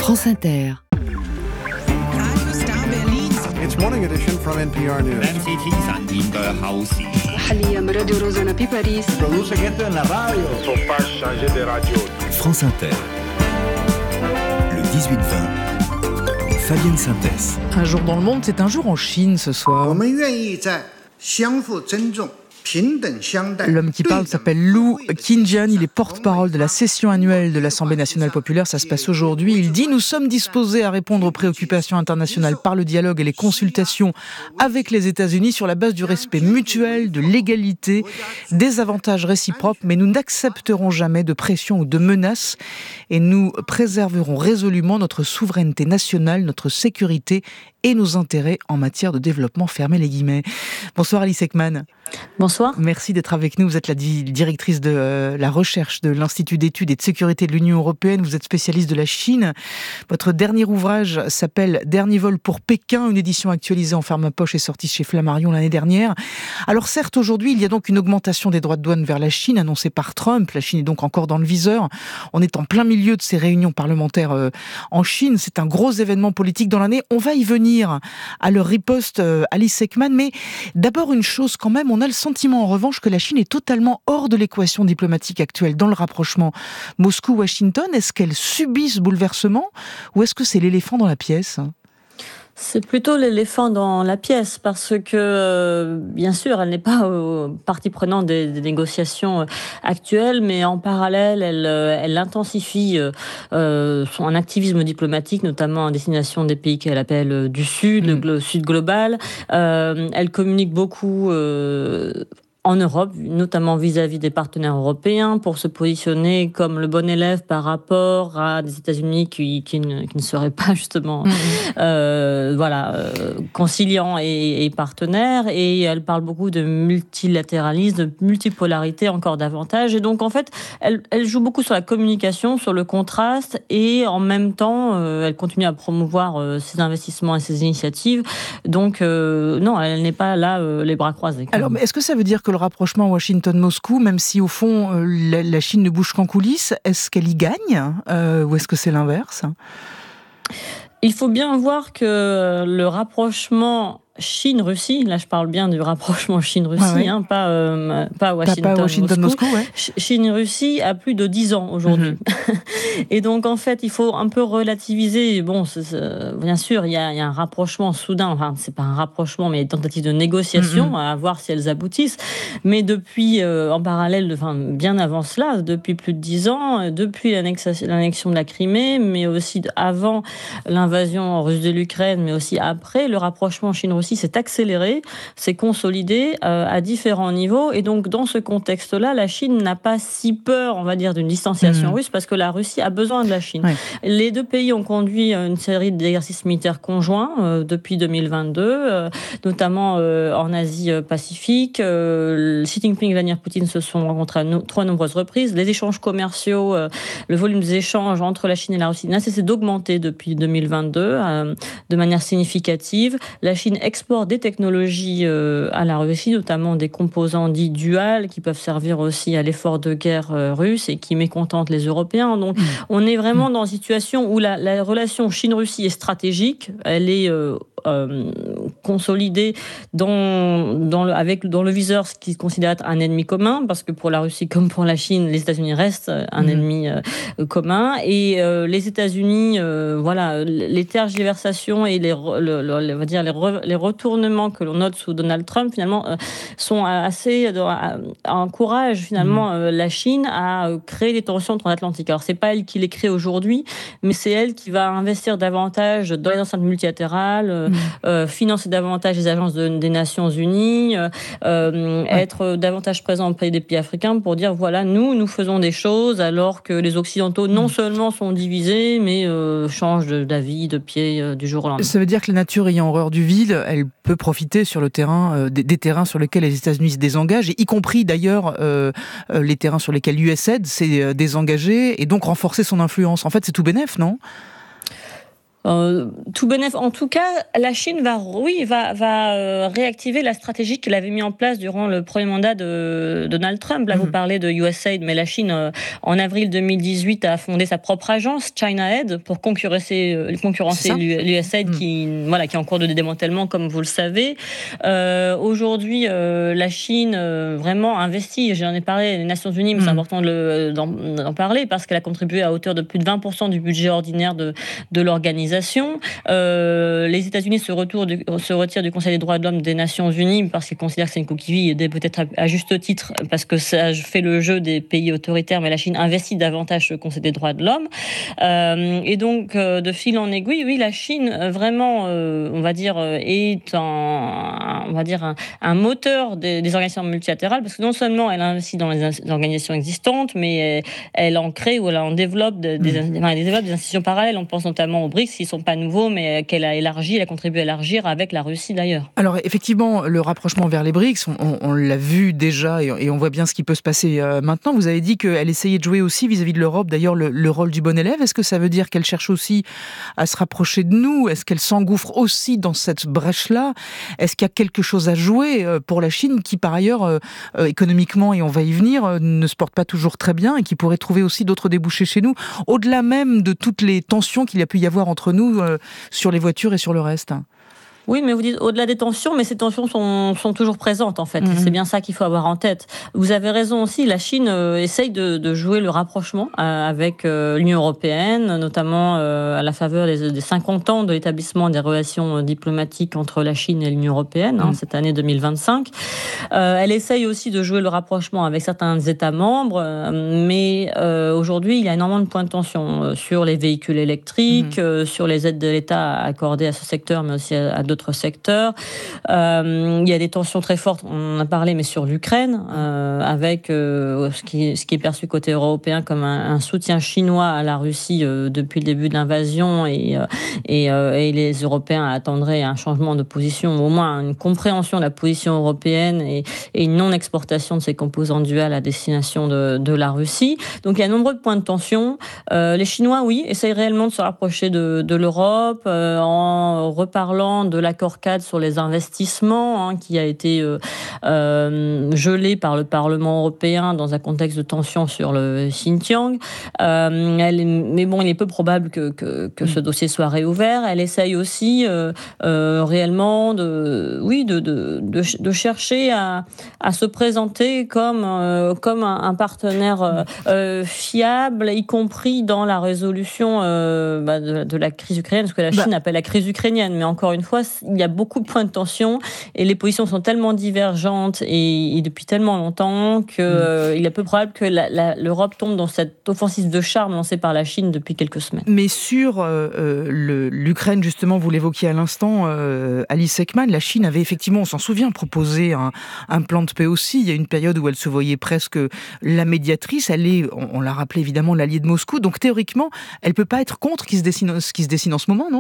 France Inter. It's morning edition from NPR News. Produce gente en la radio. France Inter. Le 18-20. Fabienne Synthèse. Un jour dans le monde, c'est un jour en Chine ce soir. L'homme qui parle s'appelle Lu Qingjian, il est porte-parole de la session annuelle de l'Assemblée nationale populaire, ça se passe aujourd'hui. Il dit « Nous sommes disposés à répondre aux préoccupations internationales par le dialogue et les consultations avec les États-Unis sur la base du respect mutuel, de l'égalité, des avantages réciproques, mais nous n'accepterons jamais de pression ou de menaces et nous préserverons résolument notre souveraineté nationale, notre sécurité et nos intérêts en matière de développement », fermez les guillemets. Bonsoir Alice Ekman. Bonsoir. Merci d'être avec nous. Vous êtes la directrice de la recherche de l'Institut d'études et de sécurité de l'Union européenne. Vous êtes spécialiste de la Chine. Votre dernier ouvrage s'appelle « Dernier vol pour Pékin », une édition actualisée en format poche est sortie chez Flammarion l'année dernière. Alors certes, aujourd'hui, il y a donc une augmentation des droits de douane vers la Chine annoncée par Trump. La Chine est donc encore dans le viseur. On est en plein milieu de ces réunions parlementaires en Chine. C'est un gros événement politique dans l'année. On va y venir à leur riposte, Alice Ekman. Mais d'abord, une chose quand même, on a le sentiment en revanche que la Chine est totalement hors de l'équation diplomatique actuelle dans le rapprochement Moscou-Washington. Est-ce qu'elle subit ce bouleversement ou est-ce que c'est l'éléphant dans la pièce ? C'est plutôt l'éléphant dans la pièce parce que, bien sûr, elle n'est pas partie prenante des négociations actuelles, mais en parallèle, elle intensifie son activisme diplomatique, notamment à destination des pays qu'elle appelle du Sud, le Sud global. Elle communique beaucoup en Europe, notamment vis-à-vis des partenaires européens, pour se positionner comme le bon élève par rapport à des États-Unis qui ne seraient pas justement conciliants et partenaires. Et elle parle beaucoup de multilatéralisme, de multipolarité encore davantage. Et donc, en fait, elle joue beaucoup sur la communication, sur le contraste, et en même temps, elle continue à promouvoir ses investissements et ses initiatives. Donc, non, elle n'est pas là les bras croisés. Alors, mais est-ce que ça veut dire que le rapprochement Washington-Moscou, même si au fond la Chine ne bouge qu'en coulisses, est-ce qu'elle y gagne ou est-ce que c'est l'inverse ? Il faut bien voir que le rapprochement Chine-Russie, là je parle bien du rapprochement Chine-Russie, pas Washington-Moscou. Chine-Russie a plus de 10 ans aujourd'hui. Et donc en fait, il faut un peu relativiser. Bon, bien sûr, il y a un rapprochement soudain, enfin c'est pas un rapprochement, mais une tentative de négociation, à voir si elles aboutissent. Mais depuis, en parallèle, bien avant cela, depuis plus de 10 ans, depuis l'annexion de la Crimée, mais aussi avant l'invasion russe de l'Ukraine, mais aussi après, le rapprochement Chine-Russie s'est accéléré, s'est consolidé à différents niveaux. Et donc, dans ce contexte-là, la Chine n'a pas si peur, on va dire, d'une distanciation russe, parce que la Russie a besoin de la Chine. Ouais. Les deux pays ont conduit une série d'exercices militaires conjoints depuis 2022, notamment en Asie-Pacifique. Xi Jinping et Vladimir Poutine se sont rencontrés à trois nombreuses reprises. Les échanges commerciaux, le volume des échanges entre la Chine et la Russie n'a cessé d'augmenter depuis 2022 de manière significative. La Chine exporte des technologies à la Russie, notamment des composants dits duals qui peuvent servir aussi à l'effort de guerre russe et qui mécontentent les Européens. Donc, on est vraiment dans une situation où la relation Chine-Russie est stratégique. Elle est consolidée dans le viseur ce qui se considère être un ennemi commun, parce que pour la Russie comme pour la Chine, les États-Unis restent un ennemi commun. Et les États-Unis, les tergiversations et les retournements que l'on note sous Donald Trump, finalement, sont encouragent finalement la Chine à créer des tensions transatlantiques. Alors, c'est pas elle qui les crée aujourd'hui, mais c'est elle qui va investir davantage dans les enceintes multilatérales, financer davantage les agences des Nations Unies, être davantage présent auprès des pays africains pour dire, voilà, nous faisons des choses alors que les Occidentaux non seulement sont divisés, mais changent d'avis, de pied du jour au lendemain. Ça veut dire que la nature ayant horreur du vide, elle peut profiter sur le terrain, des terrains sur lesquels les États-Unis se désengagent, y compris d'ailleurs les terrains sur lesquels l'USAID s'est désengagé, et donc renforcer son influence. En fait, c'est tout bénef, non ? Tout bénef. En tout cas, la Chine va réactiver la stratégie qu'elle avait mis en place durant le premier mandat de Donald Trump. Là, vous parlez de USAID, mais la Chine, en avril 2018, a fondé sa propre agence, ChinaAid, pour concurrencer l'USAID qui est en cours de démantèlement, comme vous le savez. Aujourd'hui, la Chine vraiment investit. J'en ai parlé, les Nations Unies, mais c'est important d'en parler parce qu'elle a contribué à hauteur de plus de 20% du budget ordinaire de l'organisation. Les États-Unis se retirent du Conseil des droits de l'homme des Nations Unies parce qu'ils considèrent que c'est une coquille vide, peut-être à juste titre, parce que ça fait le jeu des pays autoritaires, mais la Chine investit davantage sur le Conseil des droits de l'homme. Et donc, de fil en aiguille, oui, la Chine, vraiment, est un moteur des organisations multilatérales, parce que non seulement elle investit dans les organisations existantes, mais elle en crée ou elle en développe des institutions parallèles. On pense notamment aux BRICS, qui ne sont pas nouveaux, mais qu'elle a élargi, elle a contribué à élargir avec la Russie d'ailleurs. Alors effectivement, le rapprochement vers les BRICS, on l'a vu déjà et on voit bien ce qui peut se passer maintenant. Vous avez dit qu'elle essayait de jouer aussi vis-à-vis de l'Europe, d'ailleurs le rôle du bon élève. Est-ce que ça veut dire qu'elle cherche aussi à se rapprocher de nous ? Est-ce qu'elle s'engouffre aussi dans cette brèche-là ? Est-ce qu'il y a quelque chose à jouer pour la Chine qui, par ailleurs, économiquement, et on va y venir, ne se porte pas toujours très bien et qui pourrait trouver aussi d'autres débouchés chez nous, au-delà même de toutes les tensions qu'il y a pu y avoir entre nous sur les voitures et sur le reste ? Oui, mais vous dites au-delà des tensions, mais ces tensions sont toujours présentes en fait. C'est bien ça qu'il faut avoir en tête. Vous avez raison aussi, la Chine essaye de jouer le rapprochement avec l'Union européenne, notamment à la faveur des 50 ans de l'établissement des relations diplomatiques entre la Chine et l'Union européenne, cette année 2025. Elle essaye aussi de jouer le rapprochement avec certains États membres, mais aujourd'hui, il y a énormément de points de tension sur les véhicules électriques, sur les aides de l'État accordées à ce secteur, mais aussi à d'autres secteurs. Il y a des tensions très fortes, on en a parlé, mais sur l'Ukraine, avec ce qui est perçu côté européen comme un soutien chinois à la Russie depuis le début de l'invasion, et les Européens attendraient un changement de position, au moins une compréhension de la position européenne et une non-exportation de ces composants duals à destination de la Russie. Donc il y a nombreux points de tension. Les Chinois, oui, essayent réellement de se rapprocher de l'Europe en reparlant de l'accord cadre sur les investissements qui a été gelé par le Parlement européen dans un contexte de tension sur le Xinjiang. Mais bon, il est peu probable que ce dossier soit réouvert. Elle essaye aussi réellement de chercher à se présenter comme un partenaire fiable, y compris dans la résolution de la crise ukrainienne, ce que la Chine appelle la crise ukrainienne. Mais encore une fois, il y a beaucoup de points de tension et les positions sont tellement divergentes et depuis tellement longtemps qu'il est peu probable que l'Europe tombe dans cette offensive de charme lancée par la Chine depuis quelques semaines. Mais sur l'Ukraine, justement, vous l'évoquiez à l'instant, Alice Ekman, la Chine avait effectivement, on s'en souvient, proposé un plan de paix aussi. Il y a une période où elle se voyait presque la médiatrice. Elle est, on l'a rappelé évidemment, l'alliée de Moscou. Donc théoriquement, elle ne peut pas être contre ce qui se dessine en ce moment, non ?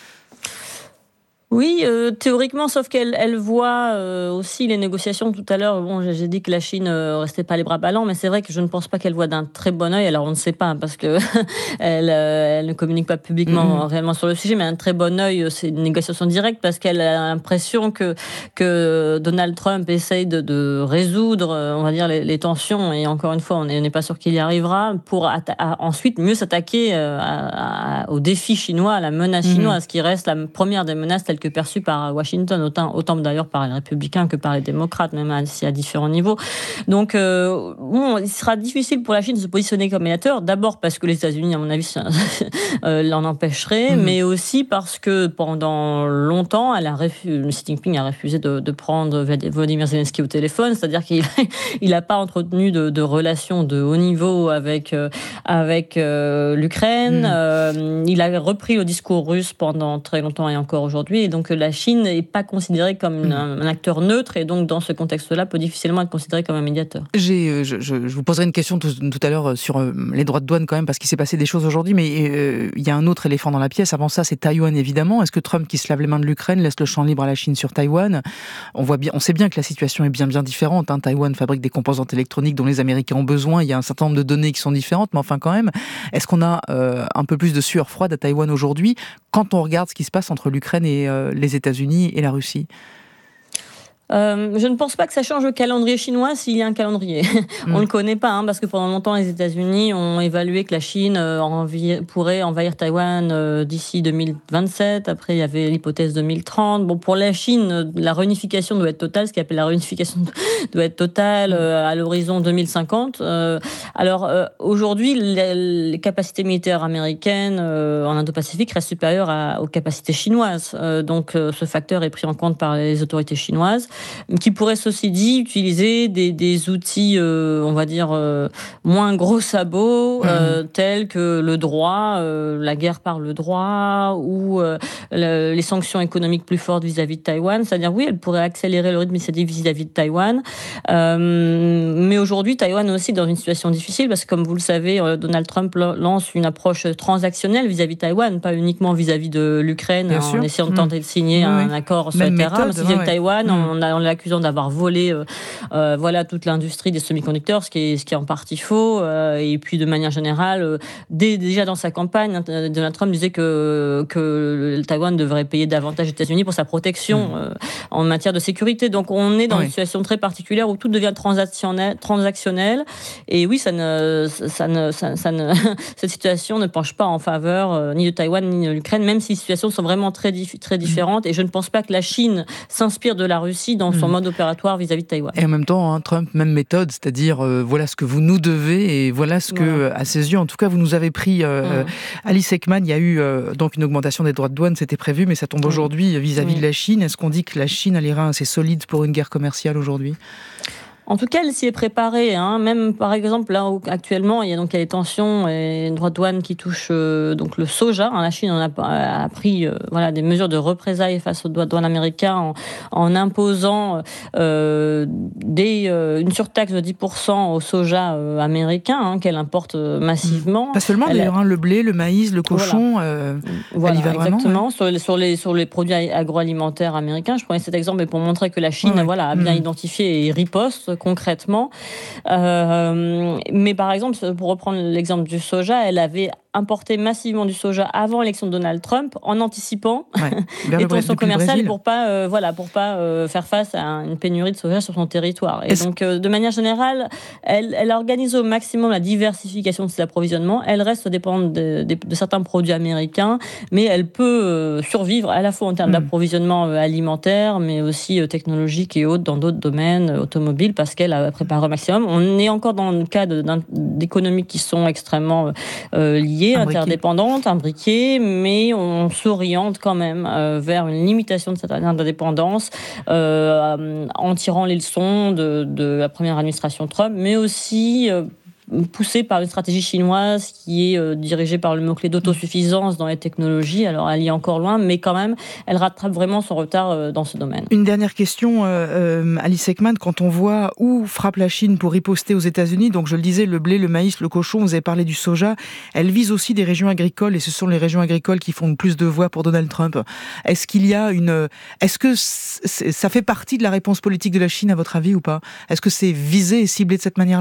Oui, théoriquement, sauf qu'elle voit aussi les négociations tout à l'heure. Bon, j'ai dit que la Chine restait pas les bras ballants, mais c'est vrai que je ne pense pas qu'elle voit d'un très bon œil. Alors on ne sait pas parce que elle ne communique pas publiquement réellement sur le sujet, mais un très bon œil, c'est une négociation directe parce qu'elle a l'impression que Donald Trump essaye de résoudre, on va dire, les tensions. Et encore une fois, on n'est pas sûr qu'il y arrivera pour ensuite mieux s'attaquer au défi chinois, à la menace chinoise, qui reste la première des menaces telles que perçue par Washington, autant d'ailleurs par les républicains que par les démocrates, même si à différents niveaux. Donc, il sera difficile pour la Chine de se positionner comme médiateur, d'abord parce que les États-Unis, à mon avis, l'en empêcherait, mais aussi parce que pendant longtemps, Xi Jinping a refusé de prendre Volodymyr Zelensky au téléphone, c'est-à-dire qu'il n'a pas entretenu de relations de haut niveau avec l'Ukraine. Il a repris le discours russe pendant très longtemps et encore aujourd'hui. Et donc la Chine n'est pas considérée comme un acteur neutre et donc dans ce contexte-là peut difficilement être considérée comme un médiateur. Je vous poserai une question tout à l'heure sur les droits de douane quand même parce qu'il s'est passé des choses aujourd'hui, mais il y a un autre éléphant dans la pièce. Avant ça, c'est Taïwan évidemment. Est-ce que Trump qui se lave les mains de l'Ukraine laisse le champ libre à la Chine sur Taïwan ? On sait bien que la situation est bien différente. Taïwan fabrique des composantes électroniques dont les Américains ont besoin. Il y a un certain nombre de données qui sont différentes, mais enfin quand même, est-ce qu'on a un peu plus de sueur froide à Taïwan aujourd'hui quand on regarde ce qui se passe entre l'Ukraine et les États-Unis et la Russie? Je ne pense pas que ça change le calendrier chinois s'il y a un calendrier. On ne le connaît pas, parce que pendant longtemps, les États-Unis ont évalué que la Chine pourrait envahir Taïwan d'ici 2027. Après, il y avait l'hypothèse 2030. Bon, pour la Chine, la réunification doit être totale. Ce qu'on appelle la réunification doit être totale à l'horizon 2050. Alors, aujourd'hui, les capacités militaires américaines en Indo-Pacifique restent supérieures aux capacités chinoises. Donc, ce facteur est pris en compte par les autorités chinoises, qui pourrait, ceci dit, utiliser des outils, on va dire, moins gros sabots, tels que le droit, la guerre par le droit, ou les sanctions économiques plus fortes vis-à-vis de Taïwan. C'est-à-dire, oui, elle pourrait accélérer le rythme vis-à-vis de Taïwan. Mais aujourd'hui, Taïwan est aussi dans une situation difficile, parce que, comme vous le savez, Donald Trump lance une approche transactionnelle vis-à-vis de Taïwan, pas uniquement vis-à-vis de l'Ukraine, en essayant de tenter de signer un accord sur le terrain. Mais vis-à-vis de Taïwan, on l'accusant d'avoir volé toute l'industrie des semi-conducteurs, ce qui est en partie faux. Et puis, de manière générale, déjà dans sa campagne, Donald Trump disait que Taïwan devrait payer davantage aux États-Unis pour sa protection en matière de sécurité. Donc, on est dans une situation très particulière où tout devient transactionnel. Et oui, cette situation ne penche pas en faveur ni de Taïwan ni de l'Ukraine, même si les situations sont vraiment très différentes. Et je ne pense pas que la Chine s'inspire de la Russie dans son mode opératoire vis-à-vis de Taïwan. Et en même temps, Trump, même méthode, c'est-à-dire voilà ce que vous nous devez et voilà ce que, à ses yeux, en tout cas, vous nous avez pris. Alice Ekman, il y a eu donc une augmentation des droits de douane, c'était prévu, mais ça tombe aujourd'hui vis-à-vis de la Chine. Est-ce qu'on dit que la Chine a les reins assez solides pour une guerre commerciale aujourd'hui ? En tout cas, elle s'y est préparée. Même, par exemple, là, actuellement, il y a des tensions et droits de douane qui touchent donc le soja. La Chine a pris des mesures de représailles face aux droits de douane américains en imposant une surtaxe de 10% au soja américain qu'elle importe massivement. Pas seulement, d'ailleurs, le blé, le maïs, le cochon, elle y va exactement, vraiment. Sur les produits agroalimentaires américains. Je prenais cet exemple pour montrer que la Chine a bien identifié et riposte concrètement. Mais par exemple, pour reprendre l'exemple du soja, elle avait importé massivement du soja avant l'élection de Donald Trump, en anticipant les tensions commerciales pour pas faire face à une pénurie de soja sur son territoire. Et donc, de manière générale, elle organise au maximum la diversification de ses approvisionnements. Elle reste dépendante de certains produits américains, mais elle peut survivre à la fois en termes d'approvisionnement alimentaire, mais aussi technologique et autres dans d'autres domaines automobiles, parce qu'elle a préparé au maximum. On est encore dans le cas d'économies qui sont extrêmement liées, interdépendantes, imbriquées, mais on s'oriente quand même vers une limitation de cette interdépendance en tirant les leçons de la première administration Trump, mais aussi poussée par une stratégie chinoise qui est dirigée par le mot-clé d'autosuffisance dans les technologies. Alors, elle y est encore loin, mais quand même, elle rattrape vraiment son retard dans ce domaine. Une dernière question, Alice Ekman, quand on voit où frappe la Chine pour riposter aux États-Unis, donc je le disais, le blé, le maïs, le cochon, vous avez parlé du soja, elle vise aussi des régions agricoles, et ce sont les régions agricoles qui font le plus de voix pour Donald Trump. Est-ce que ça fait partie de la réponse politique de la Chine, à votre avis, ou pas ? Est-ce que c'est visé et ciblé de cette manière-là ?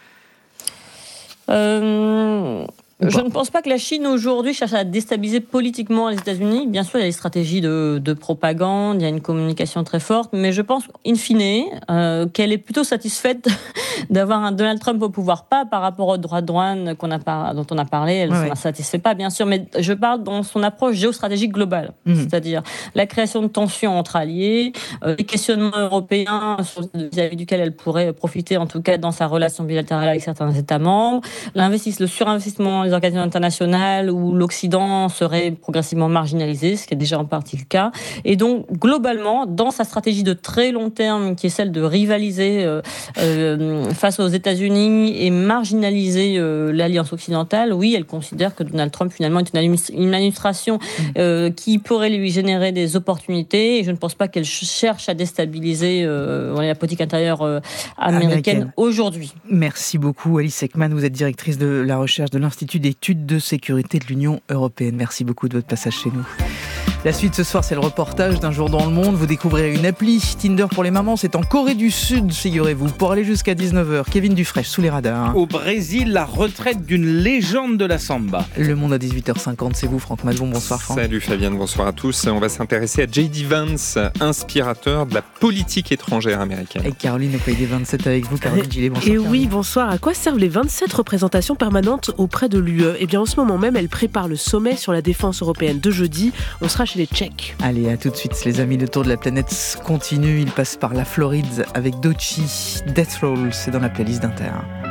Je ne pense pas que la Chine aujourd'hui cherche à déstabiliser politiquement les États-Unis. Bien sûr, il y a des stratégies de propagande, il y a une communication très forte, mais je pense, in fine, qu'elle est plutôt satisfaite d'avoir un Donald Trump au pouvoir, pas par rapport aux droits de douane dont on a parlé, elle ne s'en satisfait pas, bien sûr, mais je parle dans son approche géostratégique globale, c'est-à-dire la création de tensions entre alliés, les questionnements européens vis-à-vis duquel elle pourrait profiter, en tout cas dans sa relation bilatérale avec certains États membres, le surinvestissement des organisations internationales où l'Occident serait progressivement marginalisé, ce qui est déjà en partie le cas. Et donc, globalement, dans sa stratégie de très long terme, qui est celle de rivaliser face aux États-Unis et marginaliser l'alliance occidentale, oui, elle considère que Donald Trump, finalement, est une administration qui pourrait lui générer des opportunités. Et je ne pense pas qu'elle cherche à déstabiliser la politique intérieure américaine aujourd'hui. Merci beaucoup, Alice Ekman. Vous êtes directrice de la recherche de l'Institut d'études de sécurité de l'Union européenne. Merci beaucoup de votre passage chez nous. La suite ce soir, c'est le reportage d'un jour dans le monde. Vous découvrirez une appli Tinder pour les mamans. C'est en Corée du Sud, figurez-vous. Pour aller jusqu'à 19h, Kevin Dufresne sous les radars. Au Brésil, la retraite d'une légende de la samba. Le monde à 18h50, c'est vous Franck Mazon. Bonsoir Franck. Salut Fabienne, bonsoir à tous. On va s'intéresser à J.D. Vance, inspirateur de la politique étrangère américaine. Et Caroline au pays des 27 avec vous. Caroline Gillet, bonsoir. Et oui, bonsoir. À quoi servent les 27 représentations permanentes auprès de l'UE ? Eh bien, en ce moment même, elle prépare le sommet sur la défense européenne de jeudi. On sera chez les Tchèques. Allez, à tout de suite, les amis. Le tour de la planète continue. Il passe par la Floride avec Doechii. Death Roll, c'est dans la playlist d'Inter.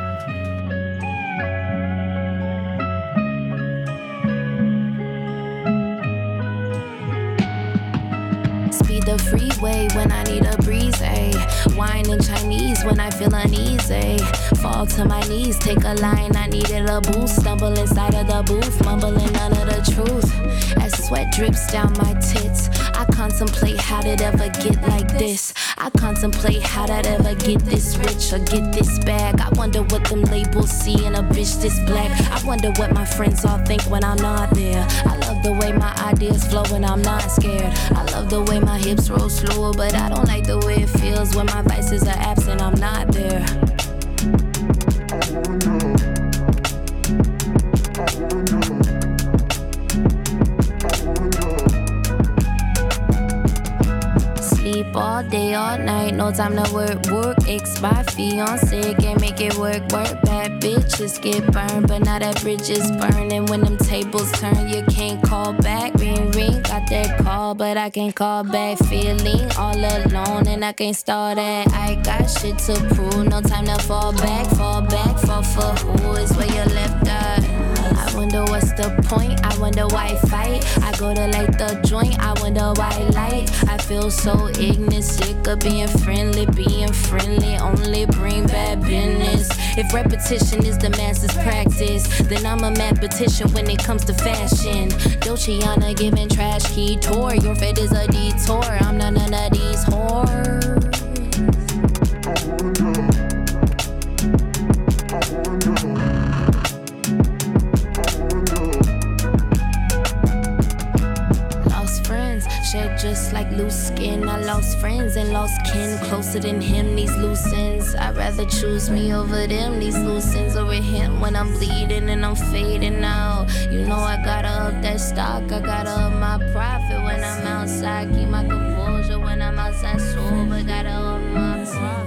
The freeway when I need a breeze, ayy. Wine in Chinese when I feel uneasy. Fall to my knees, take a line, I needed a boost. Stumble inside of the booth, mumbling none of the truth. As sweat drips down my tits, I contemplate how did ever get like this. I contemplate how did ever get this rich or get this bag. I wonder what them labels see in a bitch this black. I wonder what my friends all think when I'm not there. I love the way my ideas flow when I'm not scared. I love the way my hips roll slower, but I don't like the way it feels when my vices are absent, I'm not there. Sleep all day, all night, no time to work. Ex my fiance can't make it work. Bad bitches get burned, but now that bridge is burning. When them tables turn, you can't call back. Ring, ring, got that call, but I can't call back. Feeling all alone, and I can't start that. I got shit to prove, no time to fall back. Fall for who is where you left at. I wonder what's the point, I wonder why fight. I go to light the joint, I wonder why light. I feel so ignorant, sick of being friendly only bring bad business. If repetition is the master's practice, then I'm a mathematician when it comes to fashion. Dolciana giving trash key tour, your fate is a detour, I'm not none of these whores. Just like loose skin, I lost friends and lost kin. Closer than him, these loose ends. I'd rather choose me over them, these loose ends over him. When I'm bleeding and I'm fading out, you know I gotta up that stock, I gotta up my profit. When I'm outside, keep my composure. When I'm outside sober, gotta up my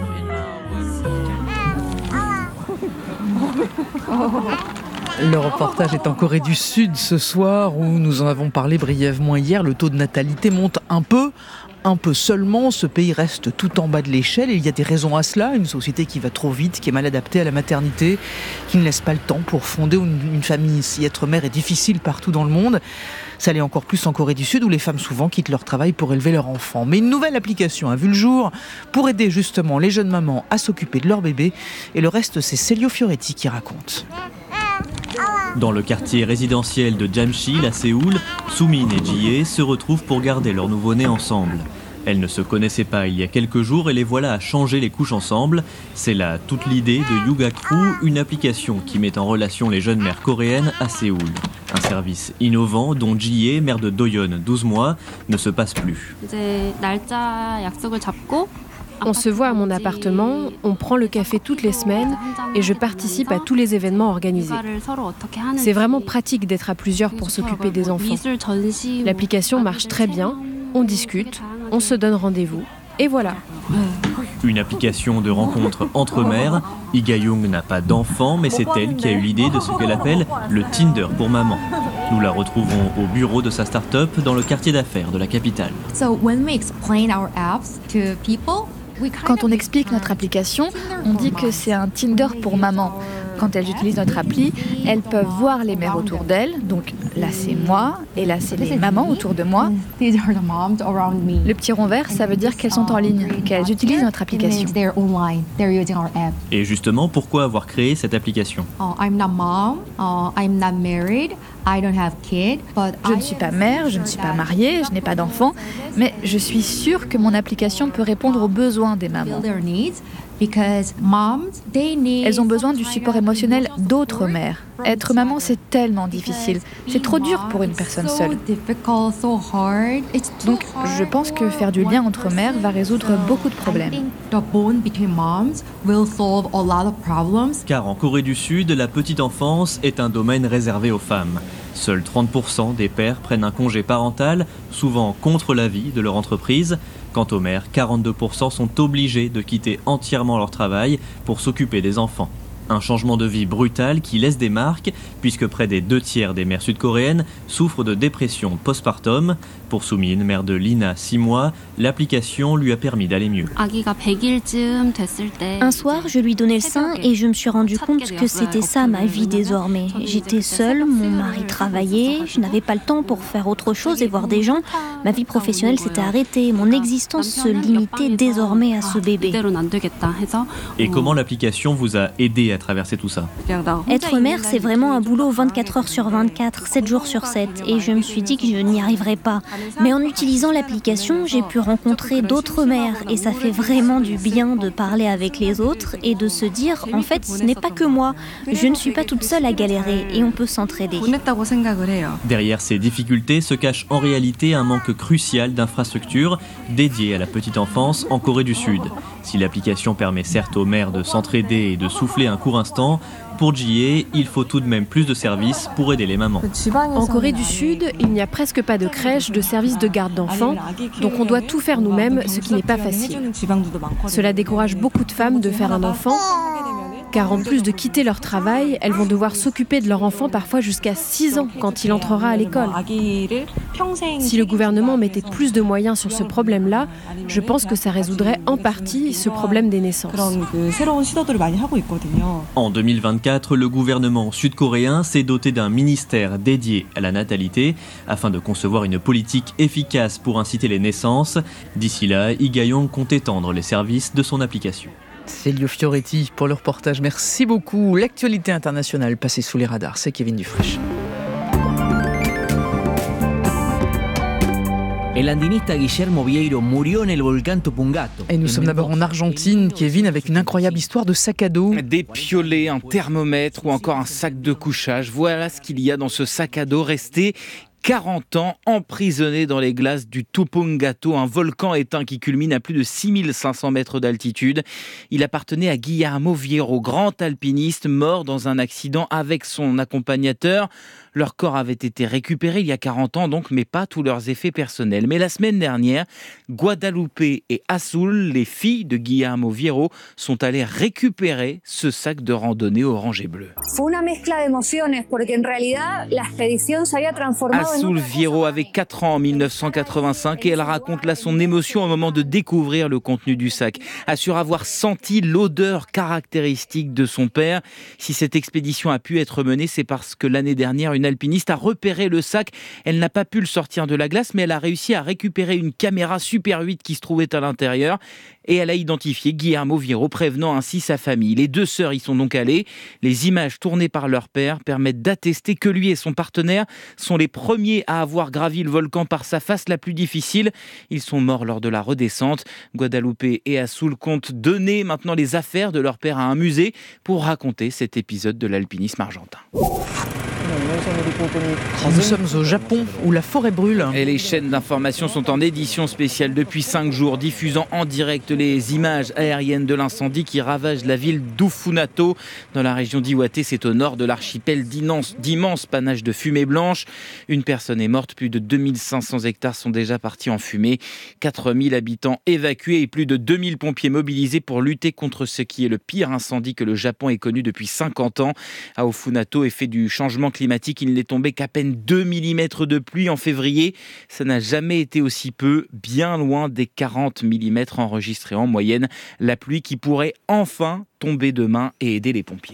profit. Le reportage est en Corée du Sud ce soir où nous en avons parlé brièvement hier. Le taux de natalité monte un peu seulement. Ce pays reste tout en bas de l'échelle et il y a des raisons à cela. Une société qui va trop vite, qui est mal adaptée à la maternité, qui ne laisse pas le temps pour fonder une famille. Si être mère est difficile partout dans le monde, ça l'est encore plus en Corée du Sud où les femmes souvent quittent leur travail pour élever leur enfant. Mais une nouvelle application a vu le jour pour aider justement les jeunes mamans à s'occuper de leur bébé. Et le reste, c'est Célio Fioretti qui raconte. Dans le quartier résidentiel de Jamsil à Séoul, Sumin et Jie se retrouvent pour garder leur nouveau-né ensemble. Elles ne se connaissaient pas il y a quelques jours et les voilà à changer les couches ensemble. C'est là toute l'idée de Yuga Crew, une application qui met en relation les jeunes mères coréennes à Séoul. Un service innovant dont Jie, mère de Doyeon, 12 mois, ne se passe plus. On se voit à mon appartement, on prend le café toutes les semaines et je participe à tous les événements organisés. C'est vraiment pratique d'être à plusieurs pour s'occuper des enfants. L'application marche très bien, on discute, on se donne rendez-vous et voilà. Une application de rencontre entre mères. Iga-young n'a pas d'enfant, mais c'est elle qui a eu l'idée de ce qu'elle appelle le Tinder pour maman. Nous la retrouvons au bureau de sa start-up dans le quartier d'affaires de la capitale. Quand on explique notre application, on dit que c'est un Tinder pour maman. Quand elles utilisent notre appli, elles peuvent voir les mères autour d'elles. Donc là, c'est moi et là, c'est les mamans autour de moi. Le petit rond vert, ça veut dire qu'elles sont en ligne, qu'elles utilisent notre application. Et justement, pourquoi avoir créé cette application ? Je ne suis pas mère, je ne suis pas mariée, je n'ai pas d'enfant, mais je suis sûre que mon application peut répondre aux besoins des mamans. Elles ont besoin du support émotionnel d'autres mères. Être maman, c'est tellement difficile. C'est trop dur pour une personne seule. Donc, je pense que faire du lien entre mères va résoudre beaucoup de problèmes. Car en Corée du Sud, la petite enfance est un domaine réservé aux femmes. Seuls 30% des pères prennent un congé parental, souvent contre l'avis de leur entreprise. Quant aux mères, 42% sont obligés de quitter entièrement leur travail pour s'occuper des enfants. Un changement de vie brutal qui laisse des marques, puisque près des 2/3 des mères sud-coréennes souffrent de dépression postpartum. Pour Soo-min, mère de Lina, 6 mois, l'application lui a permis d'aller mieux. Un soir, je lui donnais le sein et je me suis rendu compte que c'était ça ma vie désormais. J'étais seule, mon mari travaillait, je n'avais pas le temps pour faire autre chose et voir des gens. Ma vie professionnelle s'était arrêtée, mon existence se limitait désormais à ce bébé. Et comment l'application vous a aidé à traverser tout ça ? Être mère, c'est vraiment un boulot 24 heures sur 24, 7 jours sur 7. Et je me suis dit que je n'y arriverais pas. Mais en utilisant l'application, j'ai pu rencontrer d'autres mères. Et ça fait vraiment du bien de parler avec les autres et de se dire, en fait, ce n'est pas que moi. Je ne suis pas toute seule à galérer et on peut s'entraider. Derrière ces difficultés se cache en réalité un manque crucial d'infrastructures dédiées à la petite enfance en Corée du Sud. Si l'application permet certes aux mères de s'entraider et de souffler un court instant, pour Jie, il faut tout de même plus de services pour aider les mamans. En Corée du Sud, il n'y a presque pas de crèche, de service de garde d'enfants, donc on doit tout faire nous-mêmes, ce qui n'est pas facile. Cela décourage beaucoup de femmes de faire un enfant, car en plus de quitter leur travail, elles vont devoir s'occuper de leur enfant parfois jusqu'à 6 ans quand il entrera à l'école. Si le gouvernement mettait plus de moyens sur ce problème-là, je pense que ça résoudrait en partie ce problème des naissances. En 2024, le gouvernement sud-coréen s'est doté d'un ministère dédié à la natalité afin de concevoir une politique efficace pour inciter les naissances. D'ici là, Lee Ga-yong compte étendre les services de son application. Célio Fioretti pour le reportage. Merci beaucoup. L'actualité internationale passée sous les radars, c'est Kevin Dufresne. Et nous sommes d'abord en Argentine, Kevin, avec une incroyable histoire de sac à dos. Des piolets, un thermomètre ou encore un sac de couchage. Voilà ce qu'il y a dans ce sac à dos resté 40 ans emprisonné dans les glaces du Tupungato, un volcan éteint qui culmine à plus de 6500 mètres d'altitude. Il appartenait à Guillermo Viero, grand alpiniste, mort dans un accident avec son accompagnateur. Leur corps avait été récupéré il y a 40 ans donc, mais pas tous leurs effets personnels. Mais la semaine dernière, Guadalupe et Azul, les filles de Guillermo Viero, sont allées récupérer ce sac de randonnée orange et bleu. Azul Viero avait 4 ans en 1985 et elle raconte là son émotion au moment de découvrir le contenu du sac. Assure avoir senti l'odeur caractéristique de son père. Si cette expédition a pu être menée, c'est parce que l'année dernière, une alpiniste a repéré le sac. Elle n'a pas pu le sortir de la glace, mais elle a réussi à récupérer une caméra Super 8 qui se trouvait à l'intérieur. Et elle a identifié Guillermo Viero, prévenant ainsi sa famille. Les 2 sœurs y sont donc allées. Les images tournées par leur père permettent d'attester que lui et son partenaire sont les premiers à avoir gravi le volcan par sa face la plus difficile. Ils sont morts lors de la redescente. Guadalupe et Azul comptent donner maintenant les affaires de leur père à un musée pour raconter cet épisode de l'alpinisme argentin. Nous sommes au Japon où la forêt brûle. Et les chaînes d'information sont en édition spéciale depuis 5 jours, diffusant en direct les images aériennes de l'incendie qui ravage la ville d'Ufunato. Dans la région d'Iwate, c'est au nord de l'archipel d'immenses panaches de fumée blanche. Une personne est morte, plus de 2500 hectares sont déjà partis en fumée. 4000 habitants évacués et plus de 2000 pompiers mobilisés pour lutter contre ce qui est le pire incendie que le Japon ait connu depuis 50 ans. À Ufunato, effet du changement climatique, il n'est tombé qu'à peine 2 mm de pluie en février. Ça n'a jamais été aussi peu, bien loin des 40 mm enregistrés en moyenne. La pluie qui pourrait enfin tomber demain et aider les pompiers.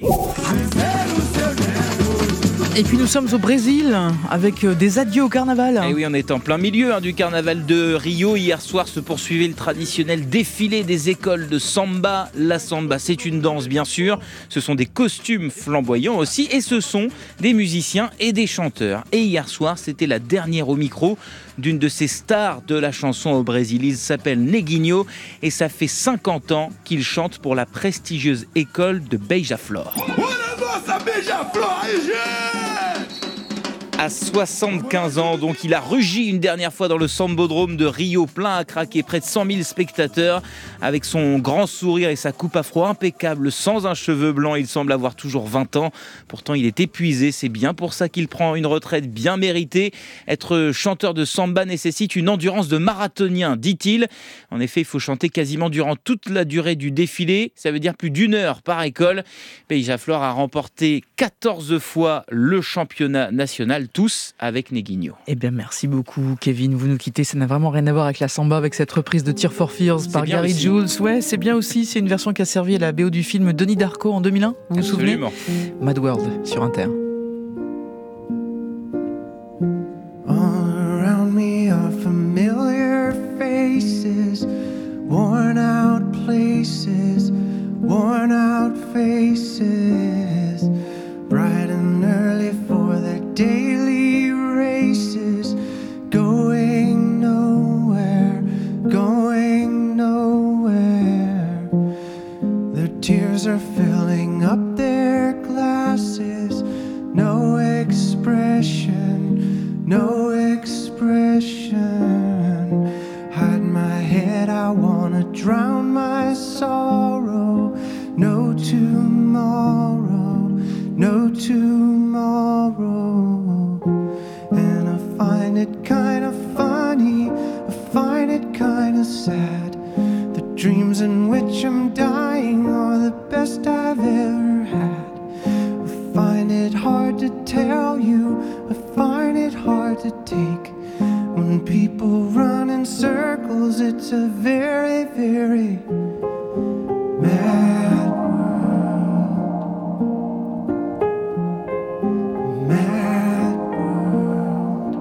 Et puis nous sommes au Brésil avec des adieux au carnaval. Et oui, on est en plein milieu du carnaval de Rio. Hier soir se poursuivait le traditionnel défilé des écoles de samba. La samba, c'est une danse bien sûr. Ce sont des costumes flamboyants aussi et ce sont des musiciens et des chanteurs. Et hier soir, c'était la dernière au micro d'une de ces stars de la chanson au Brésil. Il s'appelle Neguinho et ça fait 50 ans qu'il chante pour la prestigieuse école de Beija-Flor. À 75 ans, donc, il a rugi une dernière fois dans le Sambodrome de Rio, plein à craquer, près de 100 000 spectateurs. Avec son grand sourire et sa coupe afro impeccable, sans un cheveu blanc, il semble avoir toujours 20 ans. Pourtant, il est épuisé, c'est bien pour ça qu'il prend une retraite bien méritée. Être chanteur de samba nécessite une endurance de marathonien, dit-il. En effet, il faut chanter quasiment durant toute la durée du défilé. Ça veut dire plus d'1 heure par école. Beija Flor a remporté 14 fois le championnat national, tous avec Neguinho. Eh bien, merci beaucoup, Kevin. Vous nous quittez. Ça n'a vraiment rien à voir avec la samba, avec cette reprise de Tears for Fears par Gary Jules. Ouais, c'est bien aussi. C'est une version qui a servi à la BO du film Denis Darko en 2001. Vous vous souvenez ? Mad World sur Inter. All around me are familiar faces, worn out places, worn out faces, bright and early for their daily races, going nowhere, going nowhere. Their tears are filling up their glasses, no expression, no expression. Hide my head, I wanna drown my sorrow. No tomorrow, no tomorrow. And I find it kind of funny, I find it kind of sad. The dreams in which I'm dying are the best I've ever had. I find it hard to tell you, I find it hard to take. When people run in circles, it's a very, very mad world. Mad world.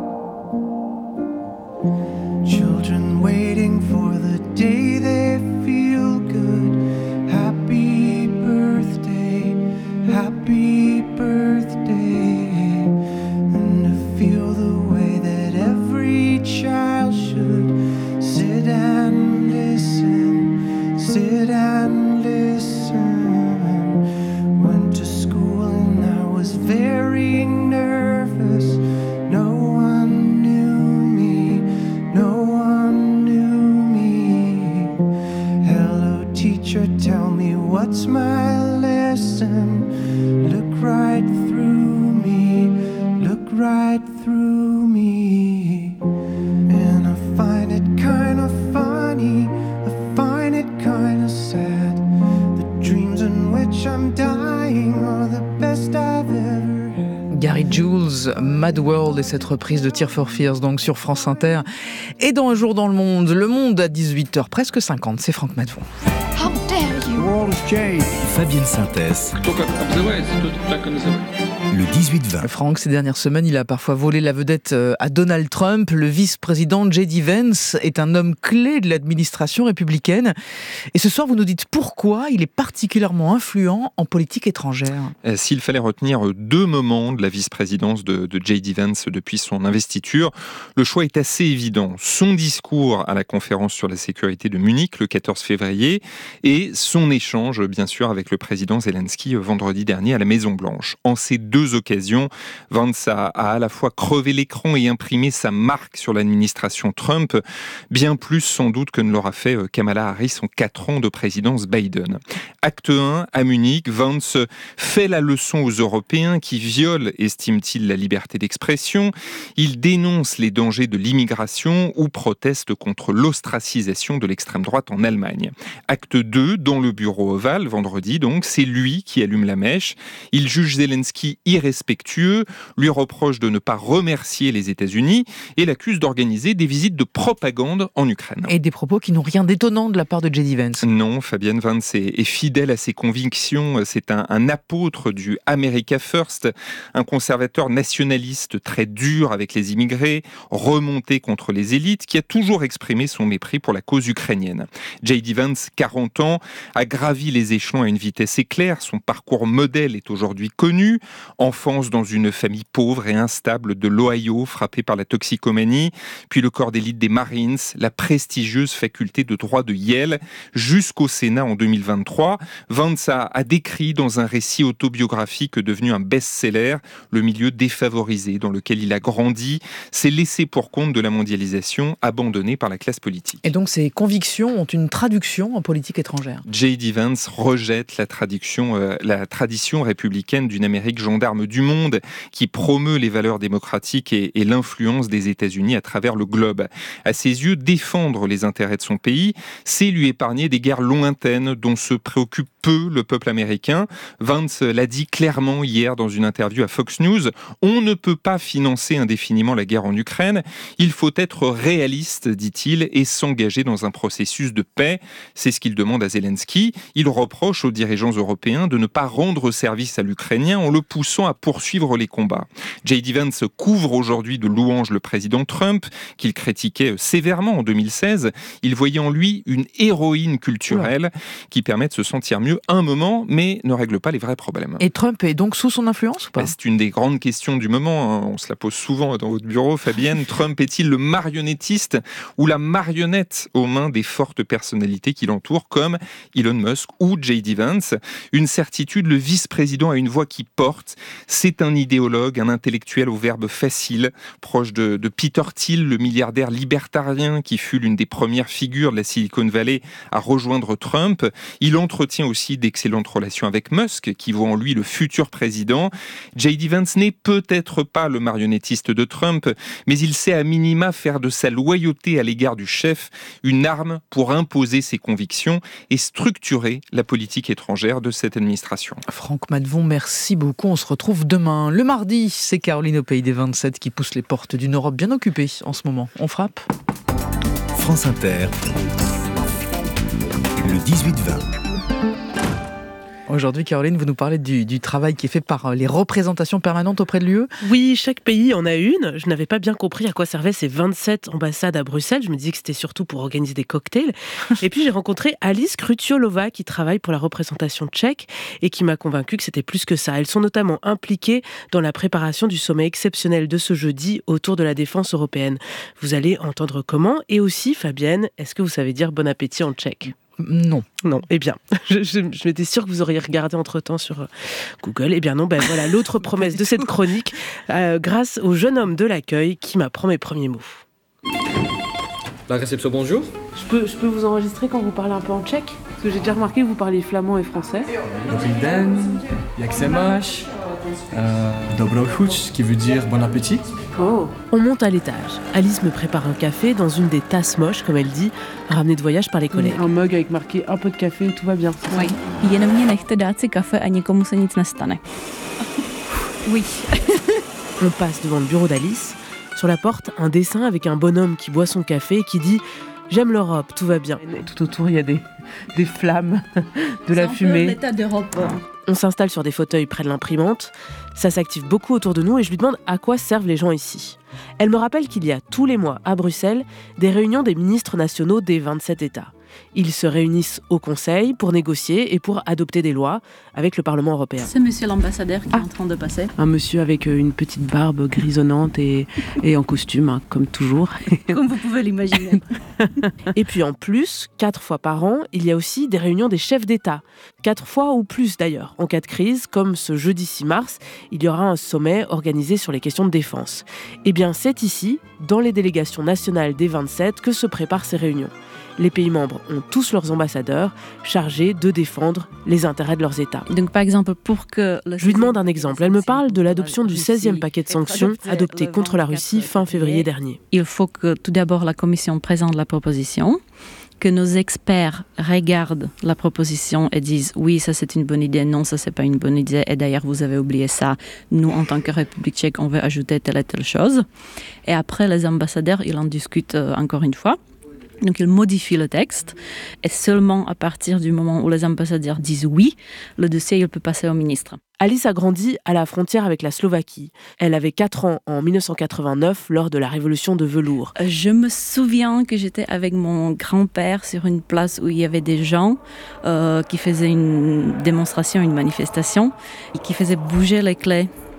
Children waiting for the day they feel good. Happy birthday, happy birthday. And to feel the way that every child should sit and listen, sit and listen. Went to school and I was very nervous. No one knew me, no one knew me. Hello teacher, tell me what's my lesson. Look right through me, look right through me. And I find it kind of funny, I find it kind of sad. The dreams in which I'm dying are the best I've ever had. Gary Jules, Mad World et cette reprise de Tears for Fears donc sur France Inter. Et dans Un jour dans le monde à 18h, presque 50, c'est Franck Madvon. How dare you? Fabienne Synthèse. Le 18-20. Franck, ces dernières semaines, il a parfois volé la vedette à Donald Trump. Le vice-président J.D. Vance est un homme clé de l'administration républicaine. Et ce soir, vous nous dites pourquoi il est particulièrement influent en politique étrangère. S'il fallait retenir 2 moments de la vice-présidence de J.D. Vance depuis son investiture, le choix est assez évident. Son discours à la conférence sur la sécurité de Munich le 14 février et son échange, bien sûr, avec le président Zelensky vendredi dernier à la Maison-Blanche. En ces 2 occasions, Vance a à la fois crevé l'écran et imprimé sa marque sur l'administration Trump, bien plus sans doute que ne l'aura fait Kamala Harris en 4 ans de présidence Biden. Acte 1, à Munich, Vance fait la leçon aux Européens qui violent, estime-t-il, la liberté d'expression. Il dénonce les dangers de l'immigration ou proteste contre l'ostracisation de l'extrême droite en Allemagne. Acte 2, dans le bureau ovale, vendredi donc, c'est lui qui allume la mèche. Il juge Zelensky irrespectueux, lui reproche de ne pas remercier les États-Unis et l'accuse d'organiser des visites de propagande en Ukraine. Et des propos qui n'ont rien d'étonnant de la part de J.D. Vance. Non, Fabienne Vance est fidèle à ses convictions. C'est un apôtre du America First, un conservateur nationaliste très dur avec les immigrés, remonté contre les élites, qui a toujours exprimé son mépris pour la cause ukrainienne. J.D. Vance, 40 ans, a gravi les échelons à une vitesse éclair. Son parcours modèle est aujourd'hui connu. enfance dans une famille pauvre et instable de l'Ohio, frappée par la toxicomanie, puis le corps d'élite des Marines, la prestigieuse faculté de droit de Yale, jusqu'au Sénat en 2023. Vance a décrit dans un récit autobiographique devenu un best-seller le milieu défavorisé dans lequel il a grandi, s'est laissé pour compte de la mondialisation abandonnée par la classe politique. Et donc ces convictions ont une traduction en politique étrangère. J.D. Vance rejette la tradition républicaine d'une Amérique gendarme du monde qui promeut les valeurs démocratiques et l'influence des États-Unis à travers le globe. À ses yeux, défendre les intérêts de son pays, c'est lui épargner des guerres lointaines dont se préoccupe peu le peuple américain. Vance l'a dit clairement hier dans une interview à Fox News. On ne peut pas financer indéfiniment la guerre en Ukraine. Il faut être réaliste, dit-il, et s'engager dans un processus de paix. C'est ce qu'il demande à Zelensky. Il reproche aux dirigeants européens de ne pas rendre service à l'Ukrainien en le poussant à poursuivre les combats. J.D. Vance couvre aujourd'hui de louanges le président Trump, qu'il critiquait sévèrement en 2016. Il voyait en lui une héroïne culturelle qui permet de se sentir mieux un moment, mais ne règle pas les vrais problèmes. Et Trump est donc sous son influence ou pas ? C'est une des grandes questions du moment. On se la pose souvent dans votre bureau, Fabienne. Trump est-il le marionnettiste ou la marionnette aux mains des fortes personnalités qui l'entourent, comme Elon Musk ou J.D. Vance ? Une certitude, le vice-président a une voix qui porte. C'est un idéologue, un intellectuel au verbe facile, proche de Peter Thiel, le milliardaire libertarien qui fut l'une des premières figures de la Silicon Valley à rejoindre Trump. Il entretient aussi d'excellentes relations avec Musk, qui voit en lui le futur président. J.D. Vance n'est peut-être pas le marionnettiste de Trump, mais il sait à minima faire de sa loyauté à l'égard du chef une arme pour imposer ses convictions et structurer la politique étrangère de cette administration. Franck Maddevon, merci beaucoup. On se retrouve demain. Le mardi, c'est Caroline au pays des 27 qui pousse les portes d'une Europe bien occupée en ce moment. On frappe. France Inter, le 18-20. Aujourd'hui, Caroline, vous nous parlez du travail qui est fait par les représentations permanentes auprès de l'UE. Oui, chaque pays en a une. Je n'avais pas bien compris à quoi servaient ces 27 ambassades à Bruxelles. Je me disais que c'était surtout pour organiser des cocktails. Et puis j'ai rencontré Alice Krutiolova qui travaille pour la représentation tchèque et qui m'a convaincue que c'était plus que ça. Elles sont notamment impliquées dans la préparation du sommet exceptionnel de ce jeudi autour de la défense européenne. Vous allez entendre comment. Et aussi, Fabienne, est-ce que vous savez dire bon appétit en tchèque ? Non. Eh bien, je m'étais sûre que vous auriez regardé entre-temps sur Google. Eh bien non, voilà l'autre promesse de cette chronique, grâce au jeune homme de l'accueil qui m'apprend mes premiers mots. La réception, bonjour. Je peux vous enregistrer quand vous parlez un peu en tchèque ? Parce que j'ai déjà remarqué que vous parlez flamand et français. Dobrý den, jak se máš? Dobrou chuť, ce qui veut dire bon appétit. Oh. On monte à l'étage. Alice me prépare un café dans une des tasses moches, comme elle dit, ramenée de voyage par les collègues. Un mug avec marqué un peu de café, tout va bien. Oui. Jenom mě nechte dát si kafe a nikomu se nic nestane. Oui. On passe devant le bureau d'Alice. Sur la porte, un dessin avec un bonhomme qui boit son café et qui dit « J'aime l'Europe, tout va bien ». Tout autour, il y a des flammes, de la fumée. L'état d'Europe. On s'installe sur des fauteuils près de l'imprimante. Ça s'active beaucoup autour de nous et je lui demande à quoi servent les gens ici. Elle me rappelle qu'il y a tous les mois à Bruxelles des réunions des ministres nationaux des 27 États. Ils se réunissent au Conseil pour négocier et pour adopter des lois avec le Parlement européen. C'est monsieur l'ambassadeur qui est en train de passer. Un monsieur avec une petite barbe grisonnante et en costume, comme toujours. Comme vous pouvez l'imaginer. Et puis en plus, 4 fois par an, il y a aussi des réunions des chefs d'État. 4 fois ou plus d'ailleurs. En cas de crise, comme ce jeudi 6 mars, il y aura un sommet organisé sur les questions de défense. Eh bien, c'est ici, dans les délégations nationales des 27, que se préparent ces réunions. Les pays membres ont tous leurs ambassadeurs chargés de défendre les intérêts de leurs États. Donc, par exemple, pour que... Je lui demande un exemple. Elle me parle de l'adoption du 16e paquet de sanctions adopté contre la Russie fin février dernier. Il faut que tout d'abord la Commission présente la proposition, que nos experts regardent la proposition et disent « oui, ça c'est une bonne idée, non, ça c'est pas une bonne idée, et d'ailleurs vous avez oublié ça, nous en tant que République tchèque, on veut ajouter telle et telle chose ». Et après, les ambassadeurs, ils en discutent encore une fois. Donc, ils modifient le texte et seulement à partir du moment où les ambassadeurs disent oui, le dossier il peut passer au ministre. Alice a grandi à la frontière avec la Slovaquie. Elle avait 4 ans en 1989 lors de la révolution de velours. Je me souviens que j'étais avec mon grand-père sur une place où il y avait des gens qui faisaient une démonstration, une manifestation et qui faisaient bouger les clés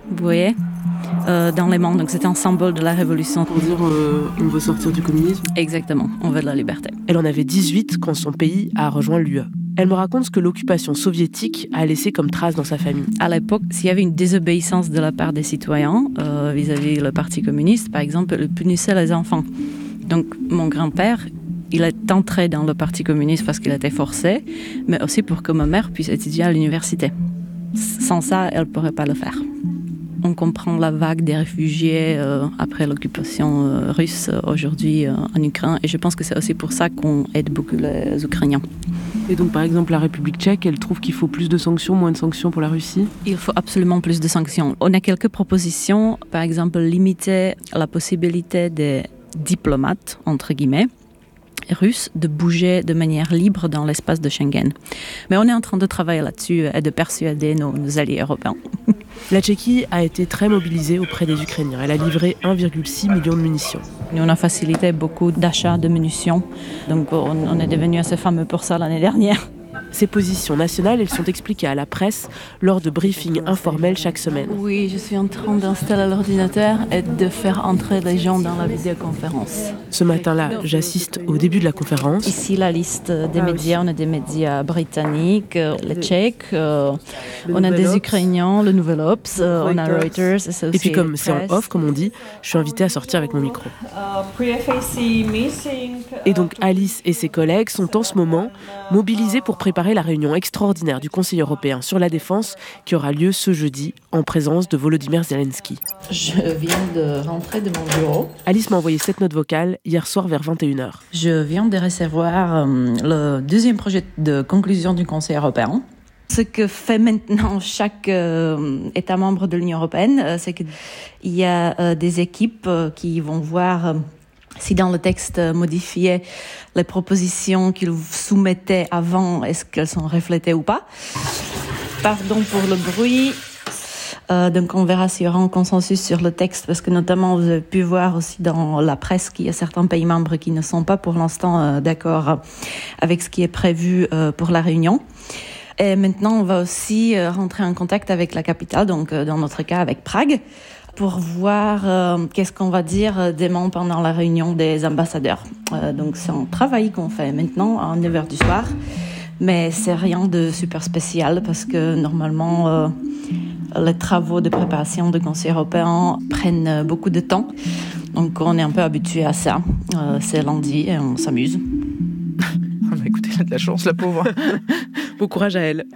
vous voyez, dans les mains. Donc c'est un symbole de la révolution. Pour dire on veut sortir du communisme. Exactement, on veut de la liberté. Elle en avait 18 quand son pays a rejoint l'UE. Elle me raconte ce que l'occupation soviétique a laissé comme trace dans sa famille. À l'époque, s'il y avait une désobéissance de la part des citoyens vis-à-vis le Parti communiste, par exemple, il punissait les enfants. Donc mon grand-père, il est entré dans le Parti communiste parce qu'il était forcé, mais aussi pour que ma mère puisse étudier à l'université. Sans ça, elle ne pourrait pas le faire. On comprend la vague des réfugiés après l'occupation russe aujourd'hui en Ukraine, et je pense que c'est aussi pour ça qu'on aide beaucoup les Ukrainiens. Et donc, par exemple, la République tchèque, elle trouve qu'il faut plus de sanctions, moins de sanctions pour la Russie ? Il faut absolument plus de sanctions. On a quelques propositions, par exemple, limiter la possibilité des diplomates, entre guillemets, russes de bouger de manière libre dans l'espace de Schengen. Mais on est en train de travailler là-dessus et de persuader nos alliés européens. La Tchéquie a été très mobilisée auprès des Ukrainiens. Elle a livré 1,6 million de munitions. Nous, on a facilité beaucoup d'achats de munitions. Donc on est devenu assez fameux pour ça l'année dernière. Ces positions nationales, elles sont expliquées à la presse lors de briefings informels chaque semaine. Oui, je suis en train d'installer l'ordinateur et de faire entrer les gens dans la vidéoconférence. Ce matin-là, j'assiste au début de la conférence. Ici, la liste des médias. On a des médias britanniques, les Tchèques, on a des Ukrainiens, le Nouvel Obs, on a Reuters. Et puis comme c'est en off, comme on dit, je suis invitée à sortir avec mon micro. Et donc Alice et ses collègues sont en ce moment mobilisés pour préparer la réunion extraordinaire du Conseil européen sur la défense qui aura lieu ce jeudi en présence de Volodymyr Zelensky. Je viens de rentrer de mon bureau. Alice m'a envoyé cette note vocale hier soir vers 21h. Je viens de recevoir le deuxième projet de conclusion du Conseil européen. Ce que fait maintenant chaque État membre de l'Union européenne, c'est qu'il y a des équipes qui vont voir si dans le texte modifié, les propositions qu'ils soumettaient avant, est-ce qu'elles sont reflétées ou pas. Pardon pour le bruit. Donc on verra s'il y aura un consensus sur le texte, parce que notamment vous avez pu voir aussi dans la presse qu'il y a certains pays membres qui ne sont pas pour l'instant d'accord avec ce qui est prévu pour la réunion. Et maintenant on va aussi rentrer en contact avec la capitale, donc dans notre cas avec Prague, pour voir qu'est-ce qu'on va dire demain pendant la réunion des ambassadeurs. Donc c'est un travail qu'on fait maintenant à 9h du soir, mais c'est rien de super spécial parce que normalement les travaux de préparation du Conseil européen prennent beaucoup de temps. Donc on est un peu habitué à ça. C'est lundi et on s'amuse. Écoutez, elle a de la chance, la pauvre. Bon courage à elle.